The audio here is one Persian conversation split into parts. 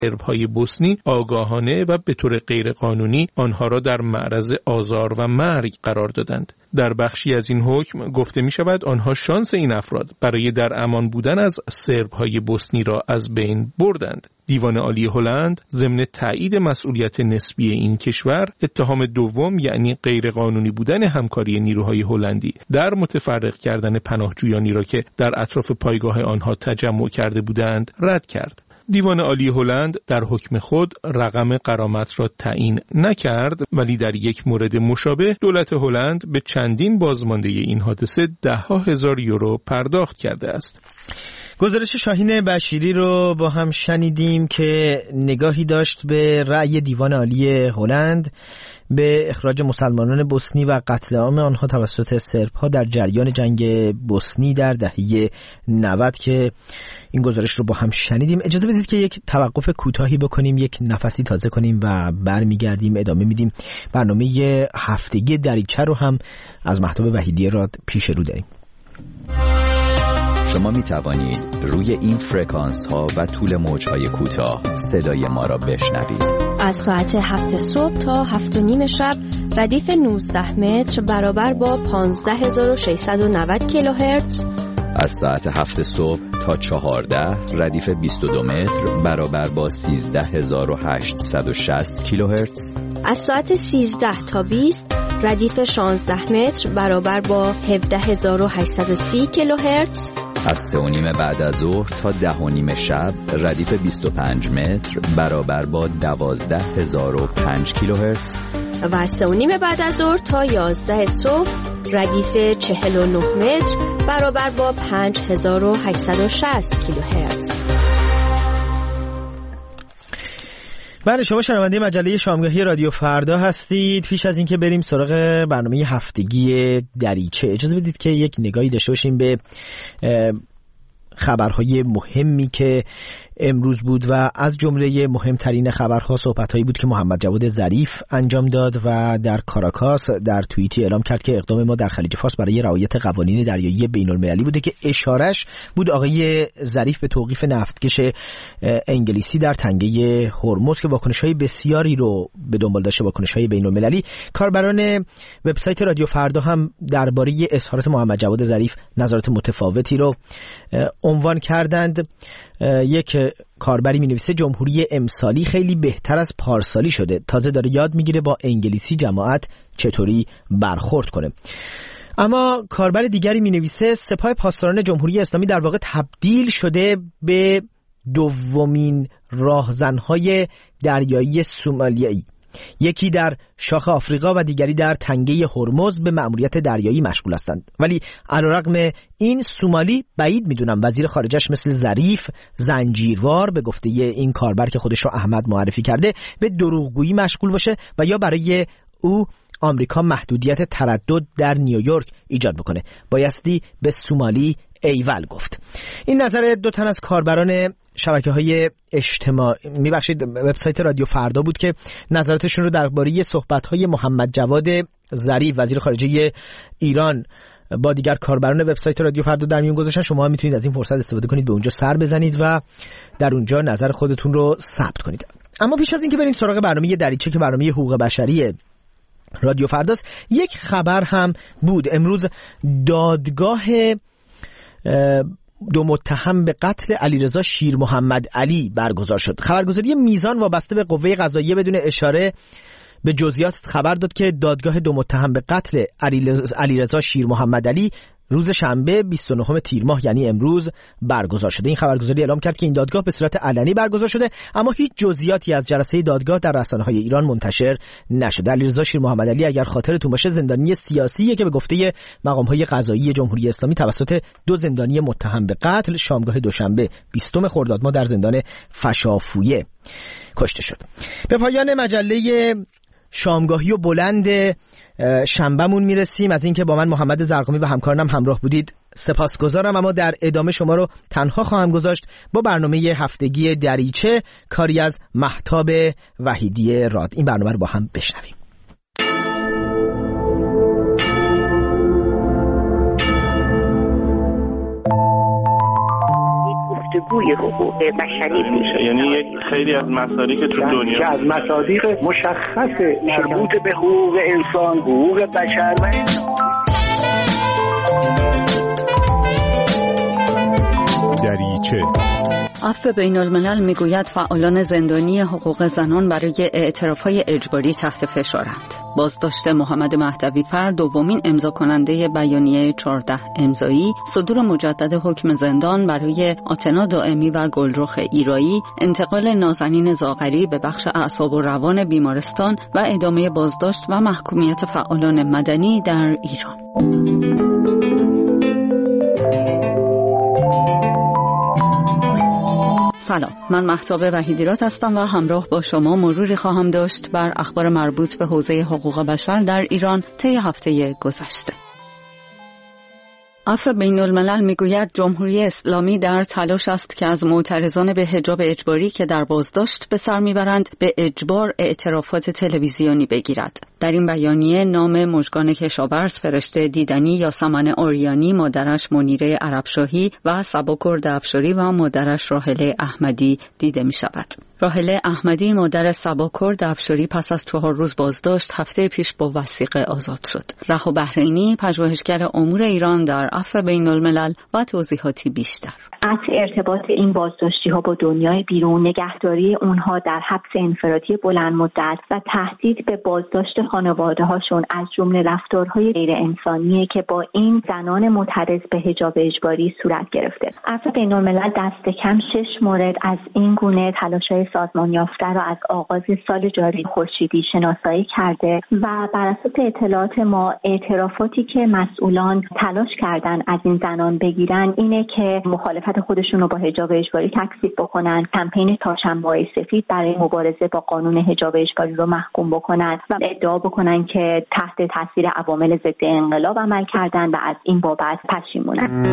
سرب‌های بوسنی آگاهانه و به طور غیرقانونی آنها را در معرض آزار و مرگ قرار دادند. در بخشی از این حکم گفته می شود آنها شانس این افراد برای در امان بودن از سرب‌های بوسنی را از بین بردند. دیوان عالی هلند ضمن تایید مسئولیت نسبی این کشور، اتهام دوم یعنی غیرقانونی بودن همکاری نیروهای هلندی در متفرق کردن پناهجویانی را که در اطراف پایگاه آنها تجمع کرده بودند رد کرد. دیوان عالی هلند در حکم خود رقم غرامت را تعیین نکرد، ولی در یک مورد مشابه دولت هلند به چندین بازمانده این حادثه 10,000 یورو پرداخت کرده است. گزارش شاهین بشیری رو با هم شنیدیم که نگاهی داشت به رأی دیوان عالی هلند به اخراج مسلمانان بوسنی و قتل عام آنها توسط سرب‌ها در جریان جنگ بوسنی در دهه 90 که این گزارش رو با هم شنیدیم. اجازه بدید که یک توقف کوتاهی بکنیم، یک نفسی تازه کنیم و برمیگردیم ادامه میدیم. برنامه هفتگی دریچه رو هم از مهتاب وحیدی راد پیش رو داریم. شما می توانید روی این فرکانس ها و طول موج های کوتاه صدای ما را بشنوید. از ساعت 7 صبح تا 7:30 شب ردیف 19 متر برابر با 15690 کیلوهرتز. از ساعت 7 صبح تا 14 ردیف 22 متر برابر با 13860 کیلوهرتز. از ساعت 13 تا 20 ردیف 16 متر برابر با 17830 کیلوهرتز. از 3:30 بعد از ظهر تا 10:30 شب ردیف 25 متر برابر با 12005 کیلوهرتز. و از 3:30 بعد از ظهر تا 11 صبح ردیف 49 متر برابر با 5860 کیلوهرتز. بله، شما شنونده مجله شامگاهی رادیو فردا هستید. پیش از اینکه بریم سراغ برنامه هفتگی دریچه، اجازه بدید که یک نگاهی داشته باشیم به خبرهای مهمی که امروز بود و از جمله مهمترین خبرها صحبت‌هایی بود که محمد جواد ظریف انجام داد و در کاراکاس در توییتی اعلام کرد که اقدام ما در خلیج فارس برای رعایت قوانین دریایی بین‌المللی بوده که اشارش بود آقای ظریف به توقیف نفتکش انگلیسی در تنگه هرمز که واکنش‌های بسیاری رو به دنبال داشته، واکنش‌های بین‌المللی. کاربران وبسایت رادیو فردا هم درباره اظهارات محمد جواد ظریف نظرات متفاوتی رو عنوان کردند. یک کاربری می‌نویسه جمهوری امسالی خیلی بهتر از پارسالی شده، تازه داره یاد میگیره با انگلیسی جماعت چطوری برخورد کنه. اما کاربر دیگری می‌نویسه سپاه پاسداران جمهوری اسلامی در واقع تبدیل شده به دومین راهزن‌های دریایی سومالیایی، یکی در شاخ آفریقا و دیگری در تنگه هرمز به مأموریت دریایی مشغول هستند. ولی علیرغم این سومالی بعید میدونم وزیر خارجش مثل ظریف زنجیروار به گفته این کاربر که خودش رو احمد معرفی کرده به دروغگویی مشغول باشه و یا برای او آمریکا محدودیت تردد در نیویورک ایجاد بکنه. بایستی به سومالی ایول گفت. این نظر دو تن از کاربران شبکه‌های اجتماعی میبخشید وبسایت رادیو فردا بود که نظراتشون رو درباره صحبت‌های محمد جواد ظریف وزیر خارجه ایران با دیگر کاربران وبسایت رادیو فردا در میون گذاشتن. شما هم میتونید از این فرصت استفاده کنید، به اونجا سر بزنید و در اونجا نظر خودتون رو ثبت کنید. اما پیش از اینکه بریم سراغ برنامه دریچه که برنامه حقوق بشری رادیو فرداست، یک خبر هم بود. امروز دادگاه دو متهم به قتل علیرضا شیر محمد علی برگزار شد. خبرگزاری میزان وابسته به قوه قضاییه بدون اشاره به جزئیات خبر داد که دادگاه دو متهم به قتل علیرضا شیر محمد علی روز شنبه 29 تیر ماه یعنی امروز برگزار شده. این خبرگزاری اعلام کرد که این دادگاه به صورت علنی برگزار شده، اما هیچ جزئیاتی از جلسه دادگاه در رسانه‌های ایران منتشر نشده. علیرضا شیر محمد علی اگر خاطرتون باشه زندانی سیاسیه که به گفته مقام‌های قضایی جمهوری اسلامی توسط دو زندانی متهم به قتل شامگاه دوشنبه 20 خرداد ماه در زندان فشافویه کشته شد. به پایان مجله شامگاهی و بلند شنبهمون میرسیم. از اینکه با من محمد زرقامی و همکارانم همراه بودید سپاسگزارم، اما در ادامه شما رو تنها خواهم گذاشت با برنامه هفتگی دریچه، کاری از مهتاب وحیدی راد. این برنامه رو با هم بشنویم. پهلوی حقوق بشری میشه. یعنی یک خیلی از مصادیق تو دنیا که از مصادیق مشخص مربوط به حقوق انسان، حقوق بشر و دریچه. عفو بین الملل میگوید فعالان زندانی حقوق زنان برای اعتراف‌های اجباری تحت فشارند. بازداشت محمد مهدوی‌فر دومین امضا کننده بیانیه 14 امضایی، صدور مجدد حکم زندان برای آتنا دائمی و گلرخ ایرایی، انتقال نازنین زاغری به بخش اعصاب و روان بیمارستان و ادامه بازداشت و محکومیت فعالان مدنی در ایران. سلام، من مهتاب وحیدیرات هستم و همراه با شما مروری خواهم داشت بر اخبار مربوط به حوزه حقوق بشر در ایران طی هفته گذشته. عفو بین الملل میگوید جمهوری اسلامی در تلاش است که از معترضان به حجاب اجباری که در بازداشت به سر میبرند به اجبار اعترافات تلویزیونی بگیرد. در این بیانیه نام مژگان کشاورز فرشته دیدنی یاسمن آریانی، مادرش منیره عربشاهی و سباکرد افشاری و مادرش راحله احمدی دیده می شود. راحله احمدی مادر سباکرد افشاری پس از 4 روز بازداشت هفته پیش با وثیقه آزاد شد. رها بحرینی، پژوهشگر امور ایران در عفو بین الملل و توضیحاتی بیشتر. قطع ارتباط این بازداشتی‌ها با دنیای بیرون، نگهداری اونها در حبس انفرادی بلند مدت و تهدید به بازداشت خانواده‌هاشون از جمله رفتارهای غیر انسانیه که با این زنان معترض به حجاب اجباری صورت گرفته. عفو بین الملل دست کم 6 مورد از این گونه تلاش‌های سازمان یافته را از آغاز سال جاری خورشیدی شناسایی کرده و بر اساس اطلاعات ما اعترافاتی که مسئولان تلاش کردن از این زنان بگیرن اینه که مخالفت خودشون رو با حجاب اجباری تکذیب بکنن، کمپین تاشنبه‌های سفید برای مبارزه با قانون حجاب اجباری رو محکوم بکنن و ادعا بکنن که تحت تاثیر عوامل ضد انقلاب عمل کردن و از این بابت پشیمونن.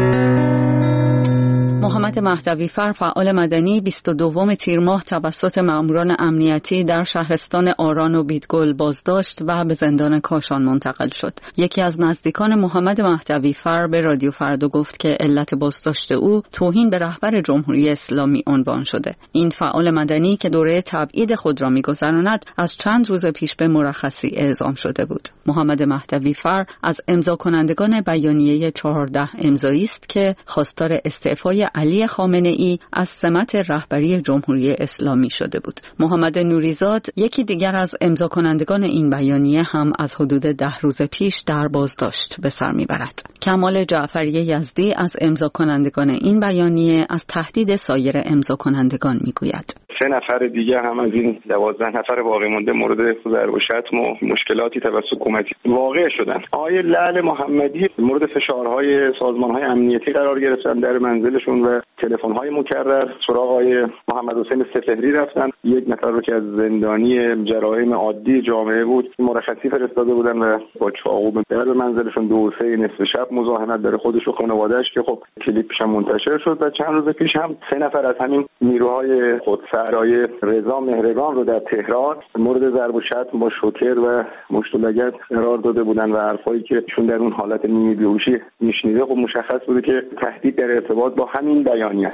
محمد مهدوی‌فر فعال مدنی 22 تیر ماه توسط ماموران امنیتی در شهرستان آران و بیدگل بازداشت و به زندان کاشان منتقل شد. یکی از نزدیکان محمد مهدوی‌فر به رادیو فردا گفت که علت بازداشت او توهین به رهبر جمهوری اسلامی عنوان شده. این فعال مدنی که دوره تبعید خود را می‌گذراند از چند روز پیش به مرخصی اعزام شده بود. محمد مهدوی‌فر از امضا کنندگان بیانیه 14 امضایی است که خواستار استعفای علی خامنه‌ای از سمت رهبری جمهوری اسلامی شده بود. محمد نوریزاد، یکی دیگر از امضا کنندگان این بیانیه، هم از حدود 10 روز پیش در بازداشت به سر میبرد. کمال جعفری یزدی از امضا کنندگان این بیانیه از تهدید سایر امضا کنندگان میگوید. 3 نفر دیگه هم از این 12 نفر باقی مونده مورد ضرب و شتم و مشکلاتی توسط حکومتی واقع شدن. آقای لعل محمدی مورد فشارهای سازمان‌های امنیتی قرار گرفتن، در منزلشون و تلفن‌های مکرر سراغ آقای محمد حسین سپهری رفتن. یک نفر رو که از زندانی جرایم عادی جامعه بود مرخصی فرستاده بودن و با چاقو به در منزلشون 2-3 نصف شب مزاحمت داره خودش و خانواده‌اش که خب کلیپش هم منتشر شد. و چند روز پیش هم 3 نفر از همین نیروهای خودسرای رضا مهرگان رو در تهران مورد ضرب و شتم با شوکر و مشت و لگد قرار داده بودن و حرفایی که ایشون در اون حالت نیمه بیهوشی میشنیده خب مشخص بوده که تهدید در ارتباط با همین بیانیه.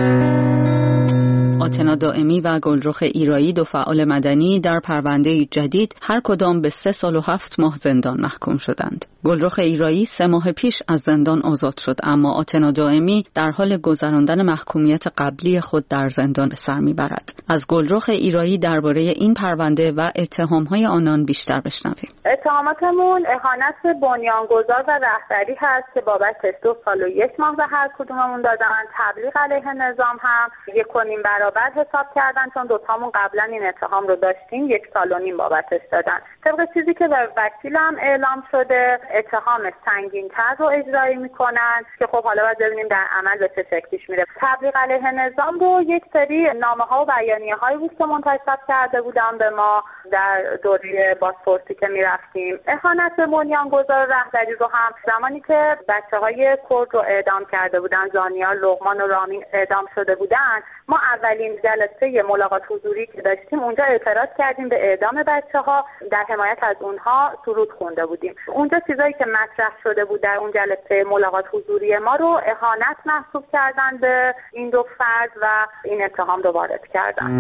آتنا دائمی و گلرخ ایرایی، 2 فعال مدنی، در پرونده جدید هر کدام به 3 سال و 7 ماه زندان محکوم شدند. گلرخ ایرایی 3 ماه پیش از زندان آزاد شد، اما آتنا دائمی در حال گذراندن محکومیت قبلی خود در زندان به سر میبرد. از گلرخ ایرایی درباره این پرونده و اتهام‌های آنان بیشتر بشنویم. اتهاماتمون اهانت بنیانگذار و رهبری هست که بابتش 2 سال و 1 ماه به هر کدوممون دادن. تبلیغ علیه نظام هم 1.5 برابر حساب کردن، چون دوتامون قبلا این اتهام رو داشتیم 1 سال و نیم بابتش دادن. طبق چیزی که به وکیلم اعلام شده اتهام سنگین‌تر رو اجرایی میکنن که خب حالا باید ببینیم در عمل به چه شکل پیش میره. تبلیغ علیه نظام رو یک سری نامه‌ها و بیانیه‌هایی بود که منتشر کرده بودن به ما در دوره بازپرسی که میرفتیم. اهانت به بنیانگذار رهبری رو هم زمانی که بچه‌های کرد رو اعدام کرده بودن، زانیار، لقمان و رامین اعدام شده بودن، ما اولین جلسه ملاقات حضوری که داشتیم اونجا اعتراض کردیم به اعدام بچه‌ها، در حمایت از اونها سرود خونده بودیم. اونجا چیزایی که مطرح شده بود در اون جلسه ملاقات حضوری ما رو اهانت محسوب کردن به این دو فرد و این اتهام رو وارد کردن.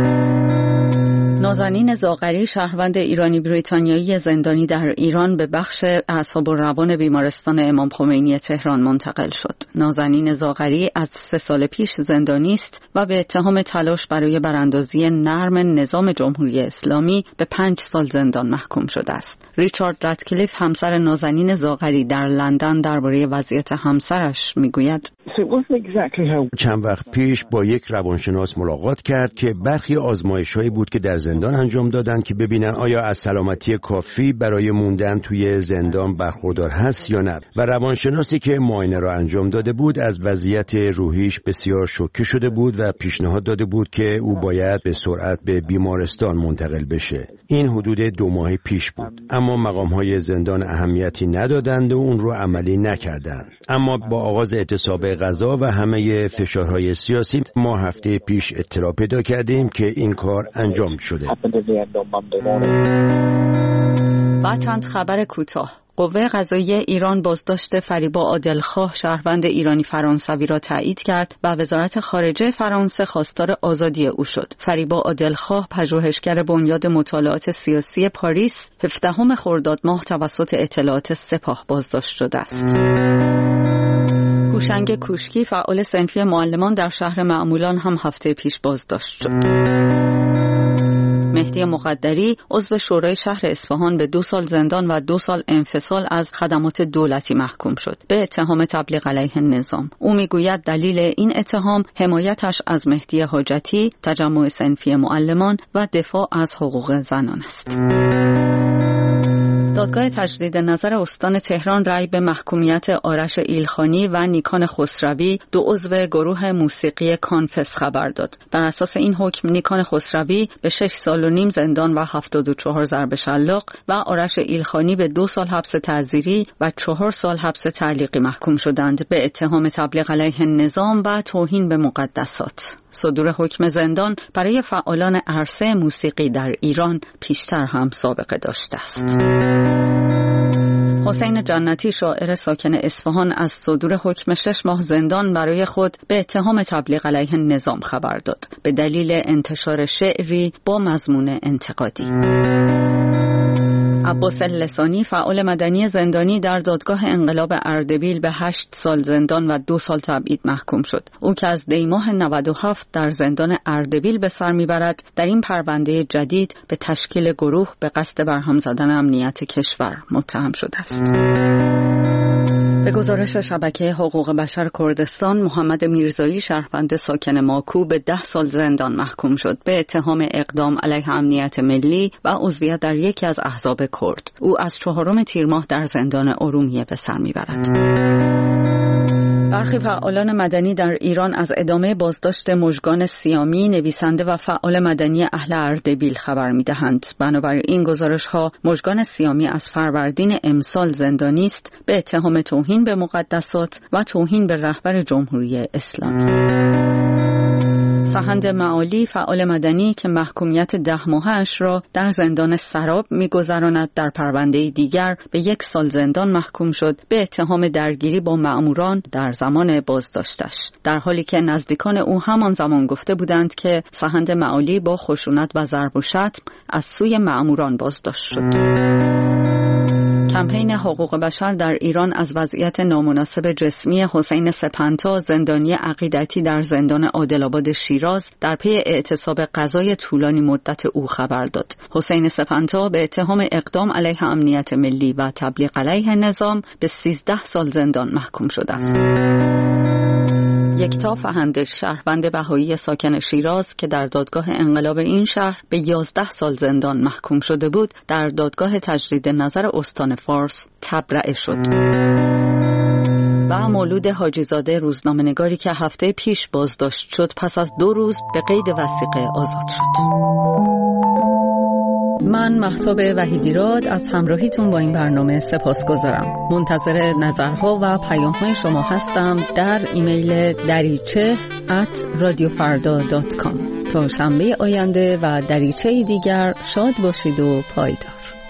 نازنین زاغری، شهروند ایرانی بریتانیایی زندانی در ایران، به بخش اعصاب و روان بیمارستان امام خمینی تهران منتقل شد. نازنین زاغری از 3 سال پیش زندانی است و به اتهام تلاش برای براندازی نرم نظام جمهوری اسلامی به 5 سال زندان محکوم شده است. ریچارد راتکلیف، همسر نازنین زاغری، در لندن درباره وضعیت همسرش میگوید: چند وقت پیش با یک روانشناس ملاقات کرد که برخی آزمایش‌هایی بود که در زندان انجام دادن که ببینن آیا از سلامتی کافی برای موندن توی زندان برخوردار هست یا نه. و روانشناسی که معاینه را انجام داده بود از وضعیت روحیش بسیار شوکه شده بود و پیشنهاد داده بود که او باید به سرعت به بیمارستان منتقل بشه. این حدود 2 ماه پیش بود، اما مقام‌های زندان اهمیتی ندادند و اون رو عملی نکردند. اما با آغاز اعتصاب غذا و همه فشارهای سیاسی ما هفته پیش اطلاع پیدا کردیم که این کار انجام شده. و چند خبر کوتاه. قوه قضاییه ایران بازداشت فریبا عادلخواه، شهروند ایرانی فرانسوی را تایید کرد و وزارت خارجه فرانسه خواستار آزادی او شد. فریبا عادلخواه پژوهشگر بنیاد مطالعات سیاسی پاریس 17 خرداد ماه توسط اطلاعات سپاه بازداشت شده است. هوشنگ کوشکی، فعال صنفی معلمان در شهر معمولان، هم هفته پیش بازداشت شد. مهدی مقدری، عضو شورای شهر اصفهان، به 2 سال زندان و 2 سال انفصال از خدمات دولتی محکوم شد به اتهام تبلیغ علیه نظام. او میگوید دلیل این اتهام حمایتش از مهدی حاجتی، تجمع صنفی معلمان و دفاع از حقوق زنان است. دادگاه تجدید نظر استان تهران رأی به محکومیت آرش ایلخانی و نیکان خسروی، 2 عضو گروه موسیقی کانفس خبر داد. بر اساس این حکم نیکان خسروی به 6 سال و نیم زندان و 74 ضرب شلاق و آرش ایلخانی به 2 سال حبس تعزیری و 4 سال حبس تعلیقی محکوم شدند به اتهام تبلیغ علیه نظام و توهین به مقدسات. صدور حکم زندان برای فعالان عرصه موسیقی در ایران پیشتر هم سابقه داشته است. حسین جنتی، شاعر ساکن اصفهان، از صدور حکم 6 ماه زندان برای خود به اتهام تبلیغ علیه نظام خبر داد به دلیل انتشار شعری با مضمون انتقادی. عباس لسانی، فعال مدنی زندانی، در دادگاه انقلاب اردبیل به 8 سال زندان و 2 سال تبعید محکوم شد. او که از دی ماه 97 در زندان اردبیل به سر میبرد، در این پرونده جدید به تشکیل گروه به قصد برهم زدن امنیت کشور متهم شده است. به گزارش شبکه حقوق بشر کردستان، محمد میرزایی، شهروند ساکن ماکو، به 10 سال زندان محکوم شد به اتهام اقدام علیه امنیت ملی و عضویت در یکی از احزاب کرد. او از 4 تیر ماه در زندان ارومیه به سر میبرد. برخی فعالان مدنی در ایران از ادامه بازداشت مژگان سیامی، نویسنده و فعال مدنی اهل اردبیل خبر می‌دهند. بنابر این گزارش‌ها، مژگان سیامی از فروردین امسال زندانی است به اتهام توهین به مقدسات و توهین به رهبر جمهوری اسلامی. سهند معالی، فعال مدنی که محکومیت 10 ماهه‌اش را در زندان سراب می‌گذراند، در پرونده دیگر به 1 سال زندان محکوم شد به اتهام درگیری با مأموران در زمان بازداشتش، در حالی که نزدیکان او همان زمان گفته بودند که سهند معالی با خشونت و ضرب و شتم از سوی مأموران بازداشت شد. کمپین حقوق بشر در ایران از وضعیت نامناسب جسمی حسین سپنتا، زندانی عقیدتی در زندان عادل‌آباد شیراز، در پی اعتصاب قضای طولانی مدت او خبر داد. حسین سپنتا به اتهام اقدام علیه امنیت ملی و تبلیغ علیه نظام به 13 سال زندان محکوم شده است. یکتا فهندش، شهروند بهایی ساکن شیراز که در دادگاه انقلاب این شهر به 11 سال زندان محکوم شده بود، در دادگاه تجدید نظر استان فارس تبرئه شد. و مولود حاجیزاده، روزنامه‌نگاری که هفته پیش بازداشت شد، پس از 2 روز به قید وثیقه آزاد شد. من مهتاب وحیدیراد از همراهیتون با این برنامه سپاسگزارم. منتظر نظرها و پیام‌های شما هستم در ایمیل دریچه radiofarda.com. تا شنبه آینده و دریچه دیگر شاد باشید و پایدار.